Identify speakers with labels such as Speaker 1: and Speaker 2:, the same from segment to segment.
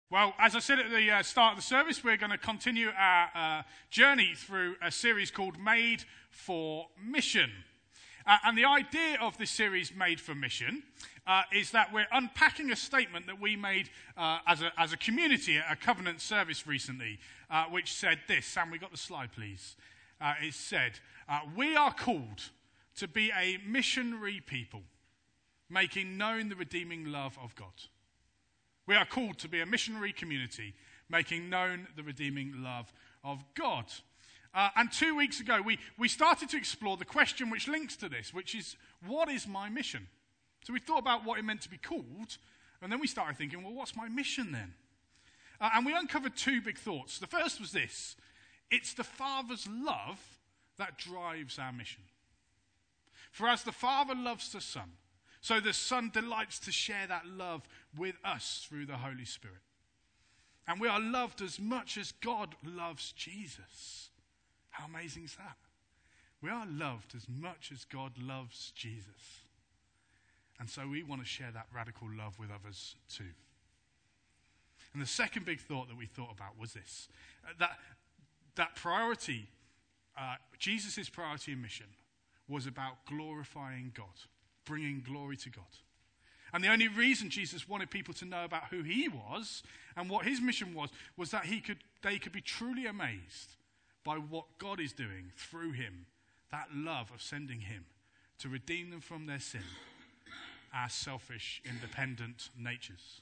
Speaker 1: Well, as I said at the start of the service, we're going to continue our journey through a series called Made for Mission. And the idea of this series, Made for Mission, is that we're unpacking a statement that we made as a community at a covenant service recently, which said this. Sam, we got the slide, please. It said, we are called to be a missionary people, making known the redeeming love of God. We are called to be a missionary community, making known the redeeming love of God. And 2 weeks ago, we started to explore the question which links to this, which is, what is my mission? So we thought about what it meant to be called, and then we started thinking, well, what's my mission then? And we uncovered two big thoughts. The first was this: it's the Father's love that drives our mission. For as the Father loves the Son, so the Son delights to share that love with us through the Holy Spirit. And we are loved as much as God loves Jesus. How amazing is that? We are loved as much as God loves Jesus. And so we want to share that radical love with others too. And the second big thought that we thought about was this: that priority, Jesus' priority and mission, was about glorifying God, bringing glory to God. And the only reason Jesus wanted people to know about who he was and what his mission was that they could be truly amazed by what God is doing through him, that love of sending him to redeem them from their sin, our selfish, independent natures.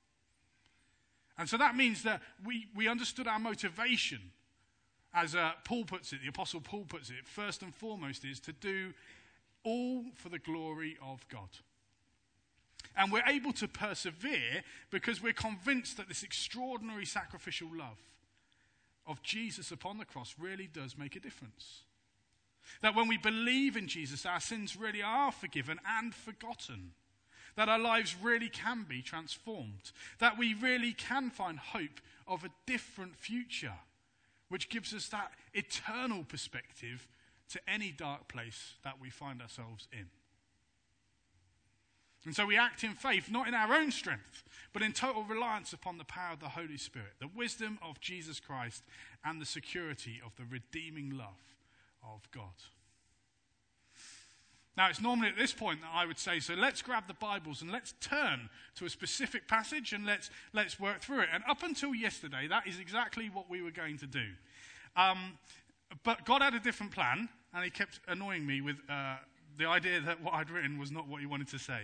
Speaker 1: And so that means that we understood our motivation, as Paul puts it, the Apostle Paul puts it, first and foremost is to do all for the glory of God. And we're able to persevere because we're convinced that this extraordinary sacrificial love of Jesus upon the cross really does make a difference. That when we believe in Jesus, our sins really are forgiven and forgotten. That our lives really can be transformed. That we really can find hope of a different future, which gives us that eternal perspective to any dark place that we find ourselves in. And so we act in faith, not in our own strength, but in total reliance upon the power of the Holy Spirit, the wisdom of Jesus Christ, and the security of the redeeming love of God. Now, it's normally at this point that I would say, so let's grab the Bibles and let's turn to a specific passage and let's work through it. And up until yesterday, that is exactly what we were going to do. But God had a different plan, and he kept annoying me with the idea that what I'd written was not what he wanted to say.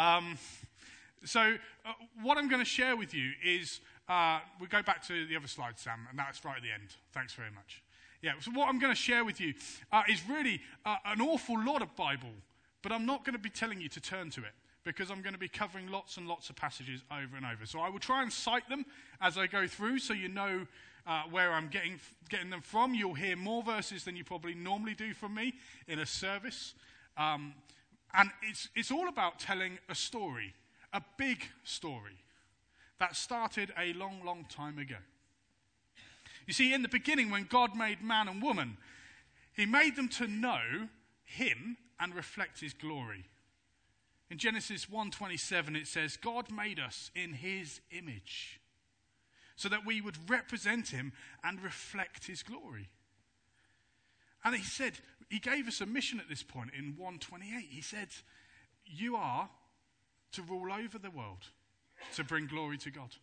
Speaker 1: So what I'm going to share with you is, we go back to the other slide, Sam, and that's right at the end. Thanks very much. Yeah, so what I'm going to share with you is really an awful lot of Bible, but I'm not going to be telling you to turn to it, because I'm going to be covering lots and lots of passages over and over. So I will try and cite them as I go through, so you know where I'm getting them from. You'll hear more verses than you probably normally do from me in a service. And it's all about telling a story, a big story, that started a long, long time ago. You see, in the beginning, when God made man and woman, he made them to know him and reflect his glory. In Genesis 1:27, it says, God made us in his image, so that we would represent him and reflect his glory. And he said, he gave us a mission at this point in 1:28. He said, you are to rule over the world, to bring glory to God.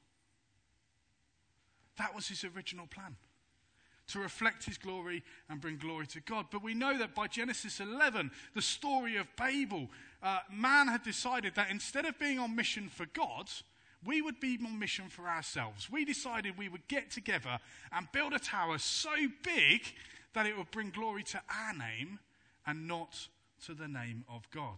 Speaker 1: That was his original plan, to reflect his glory and bring glory to God. But we know that by Genesis 11, the story of Babel, man had decided that instead of being on mission for God, we would be on mission for ourselves. We decided we would get together and build a tower so big that it would bring glory to our name and not to the name of God.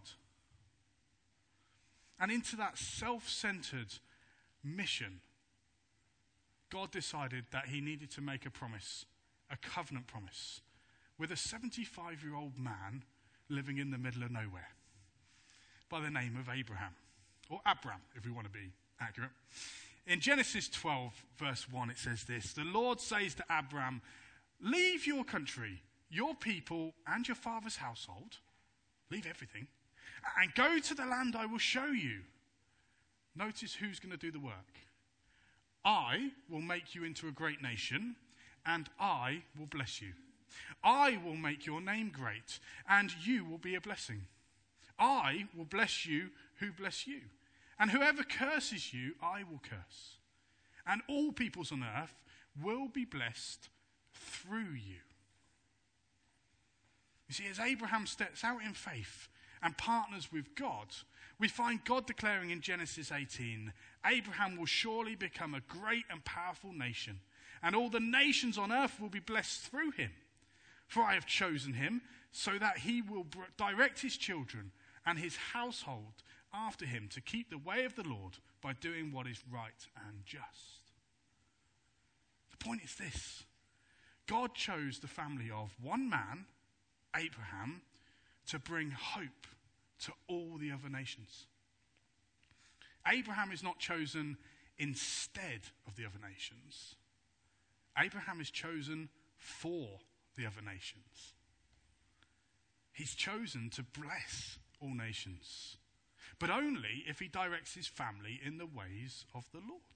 Speaker 1: And into that self-centered mission, God decided that he needed to make a promise, a covenant promise, with a 75-year-old man living in the middle of nowhere by the name of Abraham, or Abram, if we want to be accurate. In Genesis 12, verse 1, it says this: the Lord says to Abram, leave your country, your people, and your father's household, leave everything, and go to the land I will show you. Notice who's going to do the work. I will make you into a great nation, and I will bless you. I will make your name great, and you will be a blessing. I will bless you who bless you, and whoever curses you, I will curse. And all peoples on earth will be blessed through you. You see, as Abraham steps out in faith and partners with God, we find God declaring in Genesis 18, Abraham will surely become a great and powerful nation, and all the nations on earth will be blessed through him. For I have chosen him so that he will direct his children and his household after him to keep the way of the Lord by doing what is right and just. The point is this: God chose the family of one man, Abraham, to bring hope to all the other nations. Abraham is not chosen instead of the other nations. Abraham is chosen for the other nations. He's chosen to bless all nations, but only if he directs his family in the ways of the Lord.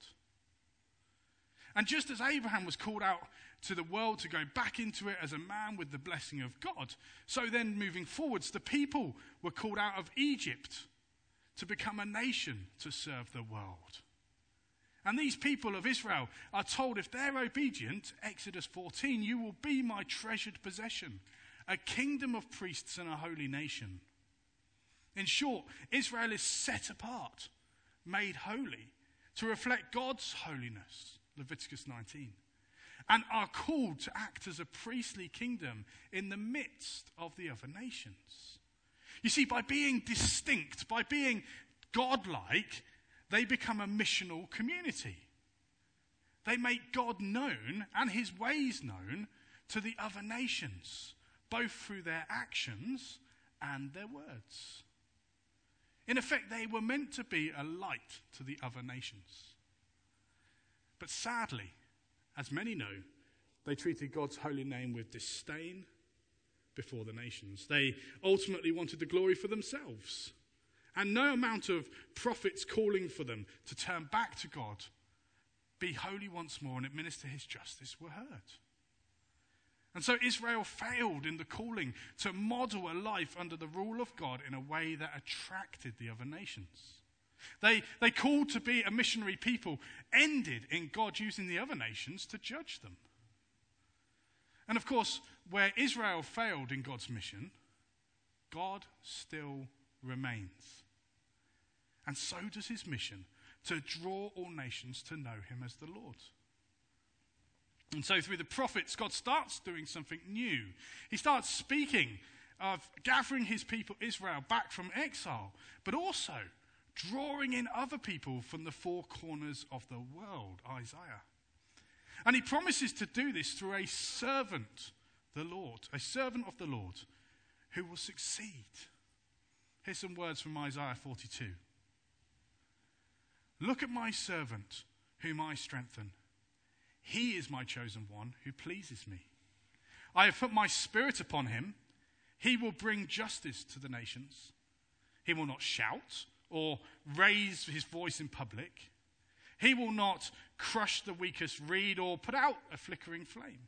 Speaker 1: And just as Abraham was called out to the world to go back into it as a man with the blessing of God, so then moving forwards, the people were called out of Egypt to become a nation to serve the world. And these people of Israel are told, if they're obedient, Exodus 14, you will be my treasured possession, a kingdom of priests and a holy nation. In short, Israel is set apart, made holy, to reflect God's holiness, Leviticus 19, and are called to act as a priestly kingdom in the midst of the other nations. You see, by being distinct, by being godlike, they become a missional community. They make God known and his ways known to the other nations, both through their actions and their words. In effect, they were meant to be a light to the other nations. But sadly, as many know, they treated God's holy name with disdain before the nations. They ultimately wanted the glory for themselves. And no amount of prophets calling for them to turn back to God, be holy once more and administer his justice were heard. And so Israel failed in the calling to model a life under the rule of God in a way that attracted the other nations. They called to be a missionary people, ended in God using the other nations to judge them. And of course, where Israel failed in God's mission, God still remains. And so does his mission to draw all nations to know him as the Lord. And so through the prophets, God starts doing something new. He starts speaking of gathering his people Israel back from exile, but also drawing in other people from the four corners of the world, Isaiah. And he promises to do this through a servant, the Lord, a servant of the Lord who will succeed. Here's some words from Isaiah 42. Look at my servant whom I strengthen. He is my chosen one who pleases me. I have put my spirit upon him. He will bring justice to the nations. He will not shout or raise his voice in public. He will not crush the weakest reed or put out a flickering flame.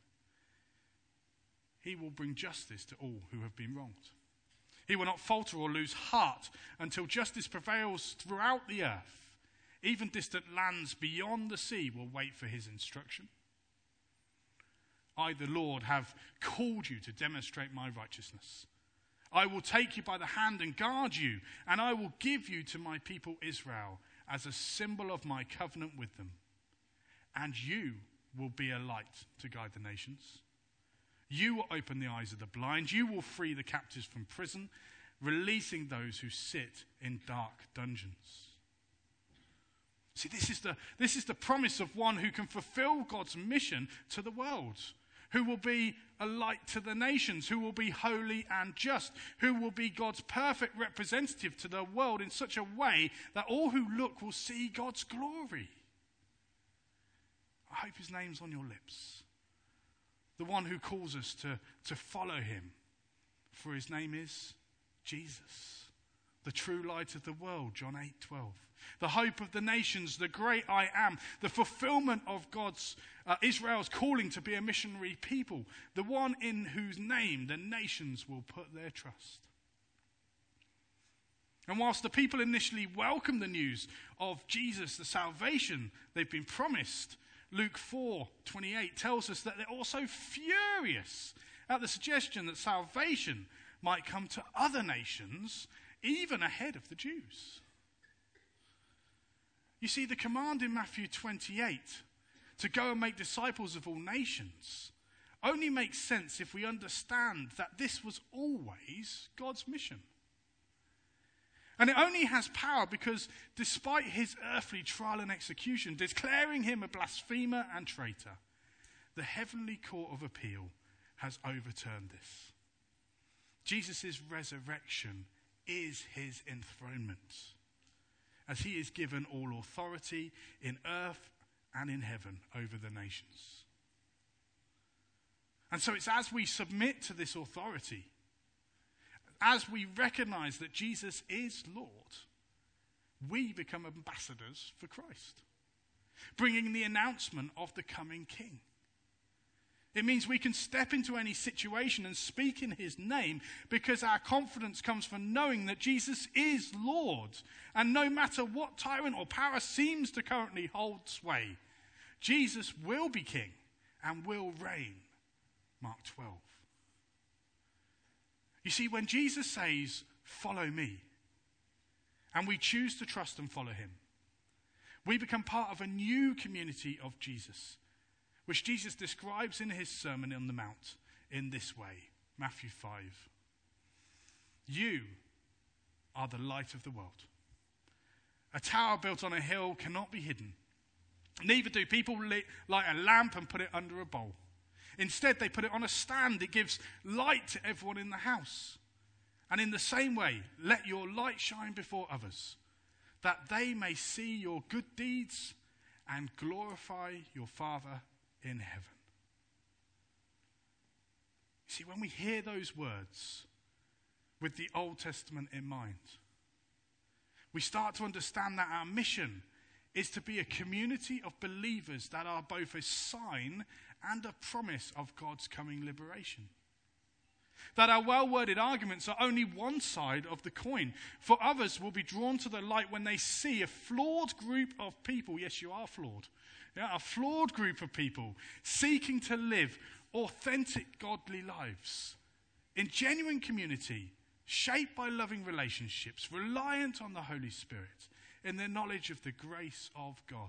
Speaker 1: He will bring justice to all who have been wronged. He will not falter or lose heart until justice prevails throughout the earth. Even distant lands beyond the sea will wait for his instruction. I, the Lord, have called you to demonstrate my righteousness. I will take you by the hand and guard you, and I will give you to my people Israel as a symbol of my covenant with them. And you will be a light to guide the nations. You will open the eyes of the blind. You will free the captives from prison, releasing those who sit in dark dungeons. See, this is the promise of one who can fulfill God's mission to the world, who will be a light to the nations, who will be holy and just, who will be God's perfect representative to the world in such a way that all who look will see God's glory. I hope his name's on your lips. The one who calls us to follow him, for his name is Jesus, the true light of the world, John 8:12. The hope of the nations, the great I am, the fulfillment of Israel's calling to be a missionary people, the one in whose name the nations will put their trust. And whilst the people initially welcomed the news of Jesus, the salvation they've been promised, Luke 4:28 tells us that they're also furious at the suggestion that salvation might come to other nations, even ahead of the Jews. You see, the command in Matthew 28 to go and make disciples of all nations only makes sense if we understand that this was always God's mission. And it only has power because despite his earthly trial and execution, declaring him a blasphemer and traitor, the heavenly court of appeal has overturned this. Jesus' resurrection is his enthronement, as he is given all authority in earth and in heaven over the nations. And so it's as we submit to this authority, as we recognize that Jesus is Lord, we become ambassadors for Christ, bringing the announcement of the coming King. It means we can step into any situation and speak in his name because our confidence comes from knowing that Jesus is Lord. And no matter what tyrant or power seems to currently hold sway, Jesus will be king and will reign. Mark 12. You see, when Jesus says, "Follow me," and we choose to trust and follow him, we become part of a new community of Jesus, which Jesus describes in his Sermon on the Mount in this way. Matthew 5. You are the light of the world. A tower built on a hill cannot be hidden. Neither do people light a lamp and put it under a bowl. Instead, they put it on a stand. It gives light to everyone in the house. And in the same way, let your light shine before others, that they may see your good deeds and glorify your Father in heaven. See, when we hear those words with the Old Testament in mind, we start to understand that our mission is to be a community of believers that are both a sign and a promise of God's coming liberation. That our well-worded arguments are only one side of the coin, for others will be drawn to the light when they see a flawed group of people. Yes, you are flawed. Yeah, a flawed group of people seeking to live authentic, godly lives in genuine community, shaped by loving relationships, reliant on the Holy Spirit, in the knowledge of the grace of God.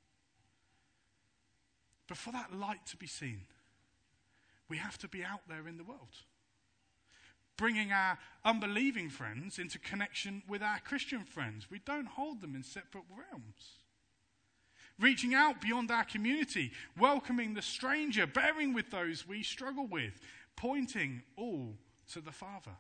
Speaker 1: But for that light to be seen, we have to be out there in the world, bringing our unbelieving friends into connection with our Christian friends. We don't hold them in separate realms. Reaching out beyond our community, welcoming the stranger, bearing with those we struggle with, pointing all to the Father.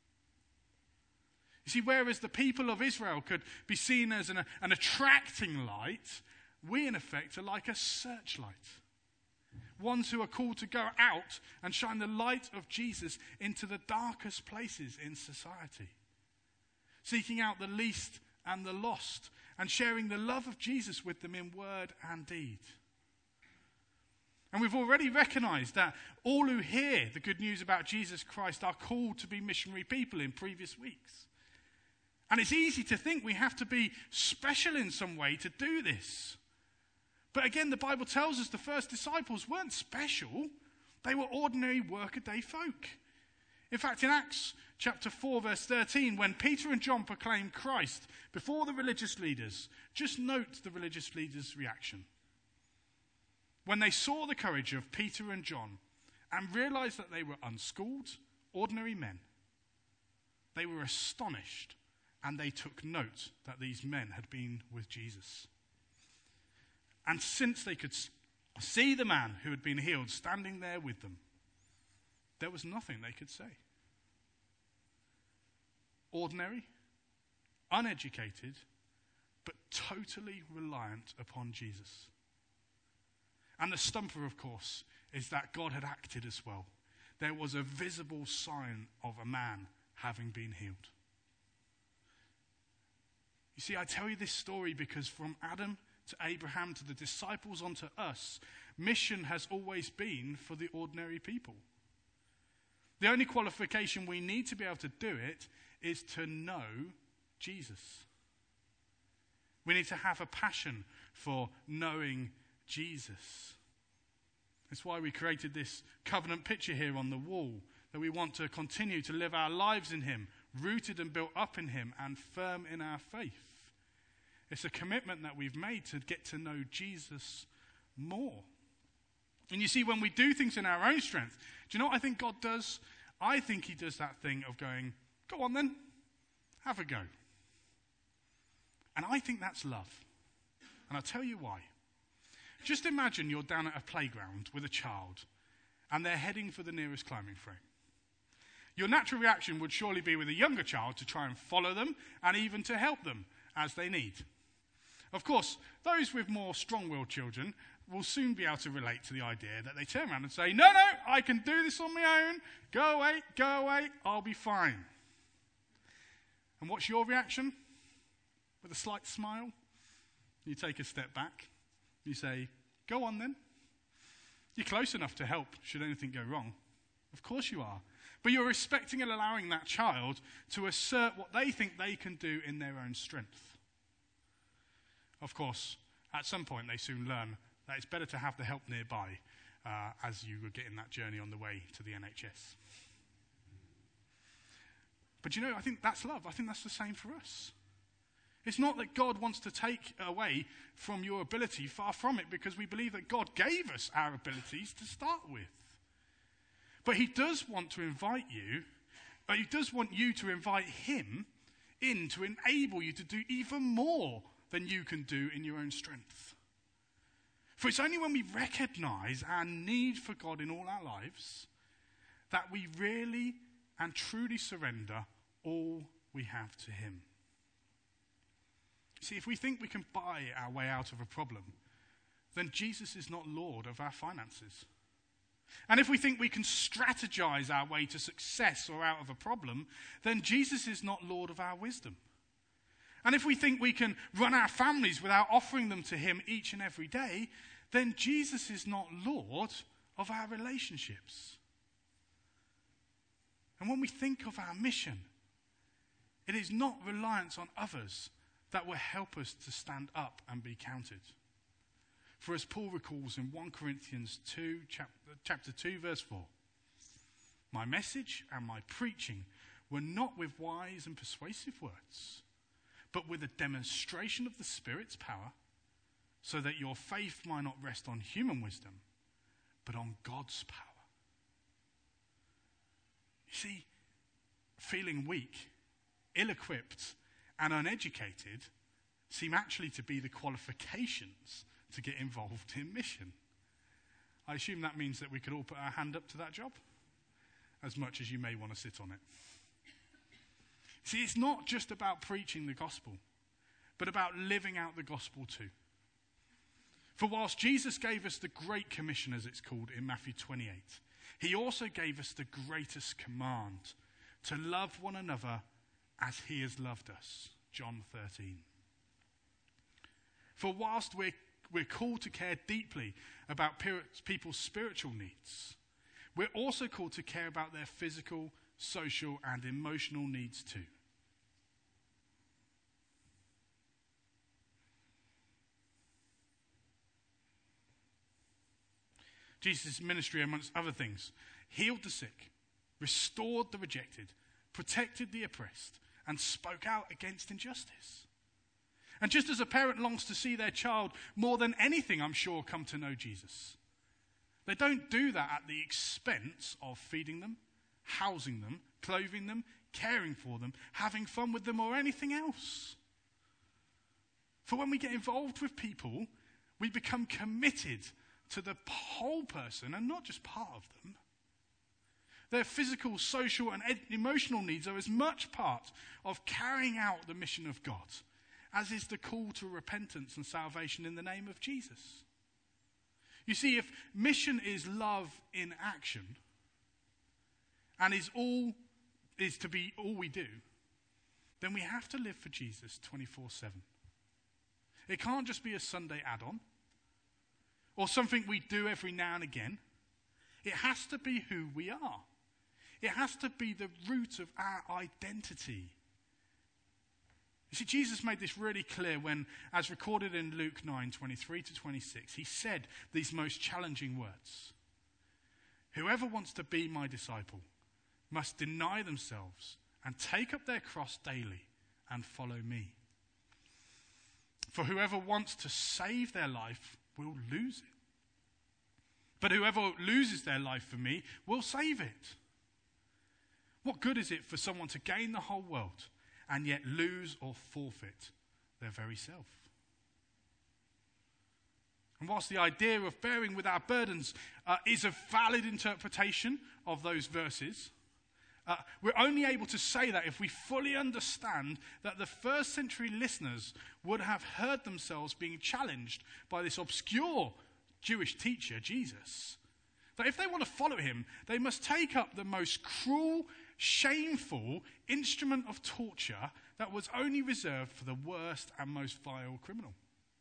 Speaker 1: You see, whereas the people of Israel could be seen as an attracting light, we in effect are like a searchlight. Ones who are called to go out and shine the light of Jesus into the darkest places in society, seeking out the least and the lost, and sharing the love of Jesus with them in word and deed. And we've already recognized that all who hear the good news about Jesus Christ are called to be missionary people in previous weeks. And it's easy to think we have to be special in some way to do this. But again, the Bible tells us the first disciples weren't special. They were ordinary workaday folk. In fact, in Acts chapter 4, verse 13, when Peter and John proclaimed Christ before the religious leaders, just note the religious leaders' reaction. When they saw the courage of Peter and John and realized that they were unschooled, ordinary men, they were astonished, and they took note that these men had been with Jesus. And since they could see the man who had been healed standing there with them, there was nothing they could say. Ordinary, uneducated, but totally reliant upon Jesus. And the stumper, of course, is that God had acted as well. There was a visible sign of a man having been healed. You see, I tell you this story because from Adam to Abraham to the disciples onto us, mission has always been for the ordinary people. The only qualification we need to be able to do it is to know Jesus. We need to have a passion for knowing Jesus. That's why we created this covenant picture here on the wall, that we want to continue to live our lives in him, rooted and built up in him and firm in our faith. It's a commitment that we've made to get to know Jesus more. And you see, when we do things in our own strength, do you know what I think God does? I think he does that thing of going, go on then, have a go. And I think that's love. And I'll tell you why. Just imagine you're down at a playground with a child and they're heading for the nearest climbing frame. Your natural reaction would surely be with a younger child to try and follow them and even to help them as they need. Of course, those with more strong-willed children will soon be able to relate to the idea that they turn around and say, no, I can do this on my own. Go away, I'll be fine. And what's your reaction? With a slight smile, you take a step back. You say, go on then. You're close enough to help should anything go wrong. Of course you are. But you're respecting and allowing that child to assert what they think they can do in their own strength. Of course, at some point they soon learn that it's better to have the help nearby as you were getting that journey on the way to the NHS. But you know, I think that's love. I think that's the same for us. It's not that God wants to take away from your ability, far from it, because we believe that God gave us our abilities to start with. But he does want to invite you, he does want you to invite him in to enable you to do even more than you can do in your own strength. For it's only when we recognize our need for God in all our lives that we really and truly surrender all we have to him. See, if we think we can buy our way out of a problem, then Jesus is not Lord of our finances. And if we think we can strategize our way to success or out of a problem, then Jesus is not Lord of our wisdom. And if we think we can run our families without offering them to him each and every day, then Jesus is not Lord of our relationships. And when we think of our mission, it is not reliance on others that will help us to stand up and be counted. For as Paul recalls in 1 Corinthians 2, chapter 2, verse 4, my message and my preaching were not with wise and persuasive words, but with a demonstration of the Spirit's power, so that your faith might not rest on human wisdom, but on God's power. You see, feeling weak, ill-equipped, and uneducated seem actually to be the qualifications to get involved in mission. I assume that means that we could all put our hand up to that job, as much as you may want to sit on it. See, it's not just about preaching the gospel, but about living out the gospel too. For whilst Jesus gave us the Great Commission, as it's called in Matthew 28, he also gave us the greatest command, to love one another as he has loved us. John 13. For whilst we're called to care deeply about people's spiritual needs, we're also called to care about their physical, social, and emotional needs too. Jesus' ministry, amongst other things, healed the sick, restored the rejected, protected the oppressed, and spoke out against injustice. And just as a parent longs to see their child more than anything, I'm sure, come to know Jesus, they don't do that at the expense of feeding them, housing them, clothing them, caring for them, having fun with them, or anything else. For when we get involved with people, we become committed to the whole person and not just part of them. Their physical, social, and emotional needs are as much part of carrying out the mission of God as is the call to repentance and salvation in the name of Jesus. You see, if mission is love in action and is to be all we do, then we have to live for Jesus 24/7. It can't just be a Sunday add-on or something we do every now and again. It has to be who we are. It has to be the root of our identity. You see, Jesus made this really clear when, as recorded in Luke 9:23-26, he said these most challenging words. Whoever wants to be my disciple must deny themselves and take up their cross daily and follow me. For whoever wants to save their life will lose it. But whoever loses their life for me will save it. What good is it for someone to gain the whole world and yet lose or forfeit their very self? And whilst the idea of bearing with our burdens is a valid interpretation of those verses, we're only able to say that if we fully understand that the first century listeners would have heard themselves being challenged by this obscure Jewish teacher, Jesus. That if they want to follow him, they must take up the most cruel, shameful instrument of torture that was only reserved for the worst and most vile criminal.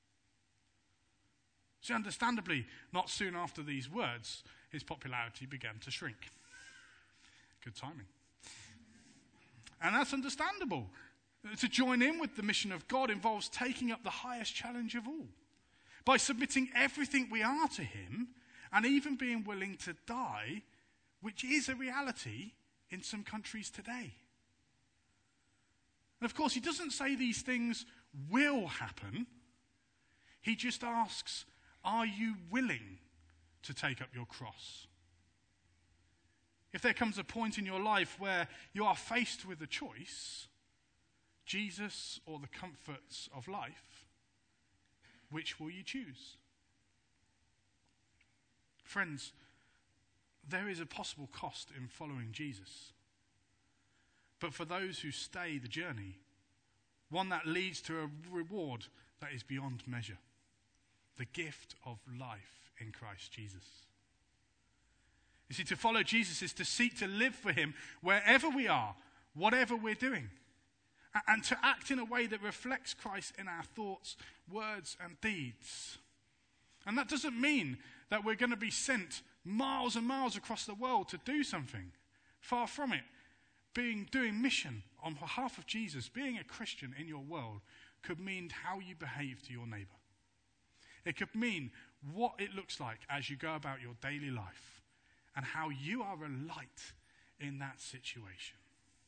Speaker 1: So understandably, not soon after these words, his popularity began to shrink. Good timing. And that's understandable. To join in with the mission of God involves taking up the highest challenge of all. By submitting everything we are to him, and even being willing to die, which is a reality in some countries today. And of course, he doesn't say these things will happen. He just asks, are you willing to take up your cross? If there comes a point in your life where you are faced with a choice, Jesus or the comforts of life, which will you choose? Friends, there is a possible cost in following Jesus. But for those who stay the journey, one that leads to a reward that is beyond measure. The gift of life in Christ Jesus. You see, to follow Jesus is to seek to live for him wherever we are, whatever we're doing. And to act in a way that reflects Christ in our thoughts, words, and deeds. And that doesn't mean that we're going to be sent miles and miles across the world to do something. Far from it. Doing mission on behalf of Jesus, being a Christian in your world, could mean how you behave to your neighbor. It could mean what it looks like as you go about your daily life and how you are a light in that situation.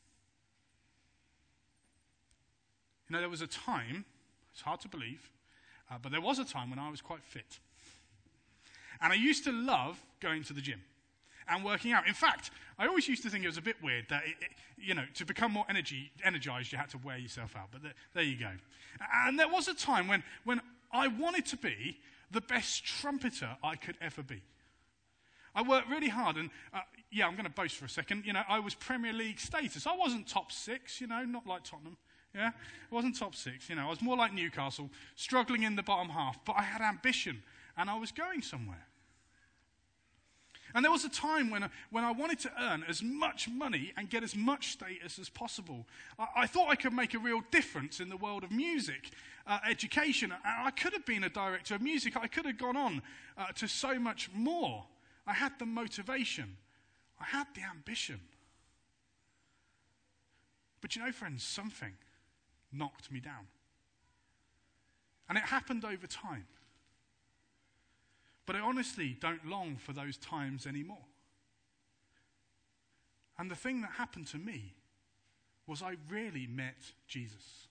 Speaker 1: You know, there was a time, it's hard to believe, but there was a time when I was quite fit. And I used to love going to the gym and working out. In fact, I always used to think it was a bit weird that, to become more energized, you had to wear yourself out. But there you go. And there was a time when I wanted to be the best trumpeter I could ever be. I worked really hard, and I'm going to boast for a second. I was Premier League status. I wasn't top 6, not like Tottenham. Yeah, I wasn't top 6. I was more like Newcastle, struggling in the bottom half. But I had ambition, and I was going somewhere. And there was a time when I wanted to earn as much money and get as much status as possible. I thought I could make a real difference in the world of music, education. I could have been a director of music. I could have gone on to so much more. I had the motivation. I had the ambition. But friends, something knocked me down. And it happened over time. But I honestly don't long for those times anymore. And the thing that happened to me was I really met Jesus.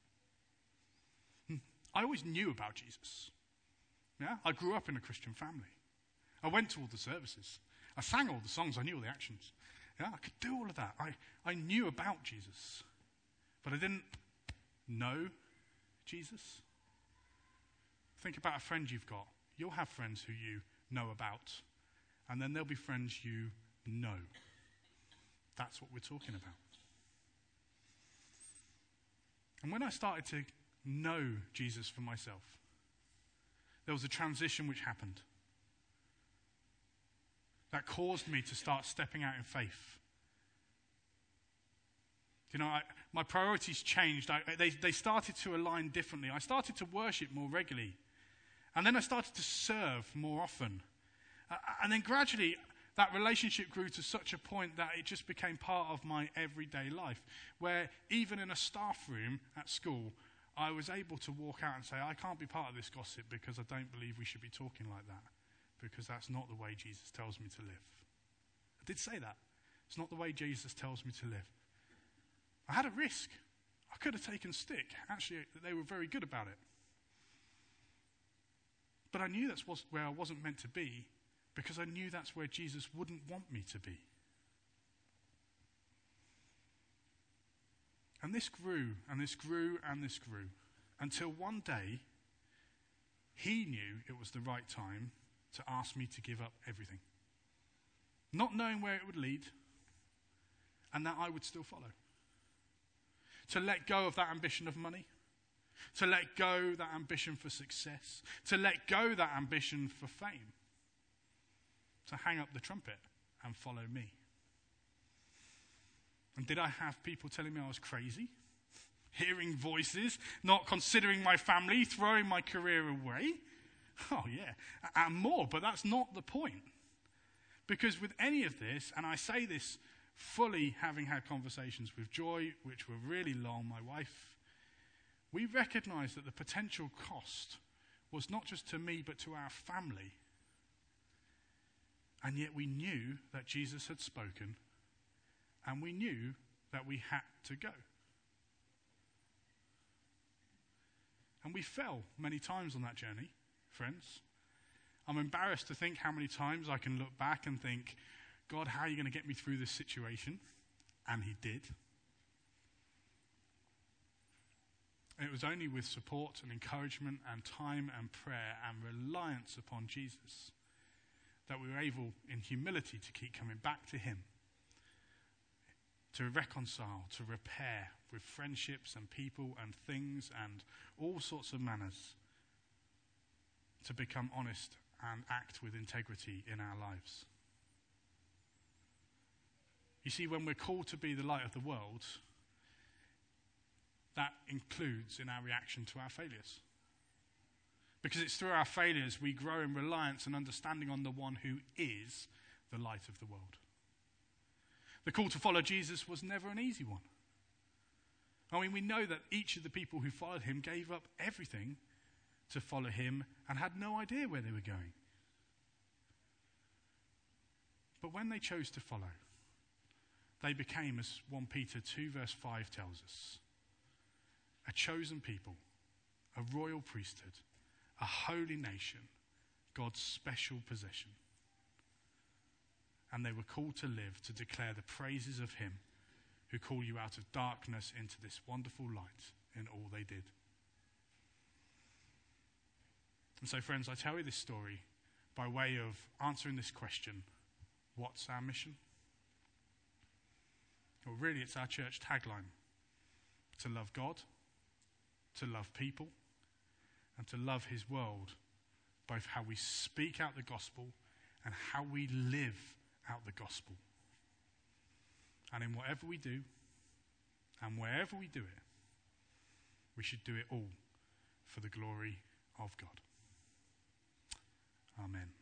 Speaker 1: I always knew about Jesus. Yeah, I grew up in a Christian family. I went to all the services. I sang all the songs. I knew all the actions. Yeah, I could do all of that. I knew about Jesus. But I didn't know Jesus. Think about a friend you've got. You'll have friends who you know about, and then there'll be friends you know. That's what we're talking about. And when I started to know Jesus for myself, there was a transition which happened that caused me to start stepping out in faith. My priorities changed. They started to align differently. I started to worship more regularly. And then I started to serve more often. And then gradually, that relationship grew to such a point that it just became part of my everyday life, where even in a staff room at school, I was able to walk out and say, I can't be part of this gossip because I don't believe we should be talking like that, because that's not the way Jesus tells me to live. I did say that. It's not the way Jesus tells me to live. I had a risk. I could have taken stick. Actually, they were very good about it. But I knew that's where I wasn't meant to be, because I knew that's where Jesus wouldn't want me to be. And this grew, and this grew, and this grew, until one day, he knew it was the right time to ask me to give up everything. Not knowing where it would lead, and that I would still follow. To let go of that ambition of money, to let go that ambition for success, to let go that ambition for fame, to hang up the trumpet and follow me. And did I have people telling me I was crazy? Hearing voices, not considering my family, throwing my career away? Oh yeah, and more, but that's not the point. Because with any of this, and I say this fully having had conversations with Joy, which were really long, my wife, we recognized that the potential cost was not just to me, but to our family. And yet we knew that Jesus had spoken, and we knew that we had to go. And we fell many times on that journey, friends. I'm embarrassed to think how many times I can look back and think, God, how are you going to get me through this situation? And he did. And it was only with support and encouragement and time and prayer and reliance upon Jesus that we were able, in humility, to keep coming back to him, to reconcile, to repair with friendships and people and things and all sorts of manners, to become honest and act with integrity in our lives. You see, when we're called to be the light of the world, that includes in our reaction to our failures. Because it's through our failures we grow in reliance and understanding on the one who is the light of the world. The call to follow Jesus was never an easy one. I mean, we know that each of the people who followed him gave up everything to follow him and had no idea where they were going. But when they chose to follow, they became, as 1 Peter 2 verse 5 tells us, a chosen people, a royal priesthood, a holy nation, God's special possession. And they were called to live, to declare the praises of him who called you out of darkness into this wonderful light in all they did. And so, friends, I tell you this story by way of answering this question, what's our mission? Well, really, it's our church tagline: to love God, to love people, and to love his world, both how we speak out the gospel and how we live out the gospel. And in whatever we do, and wherever we do it, we should do it all for the glory of God. Amen.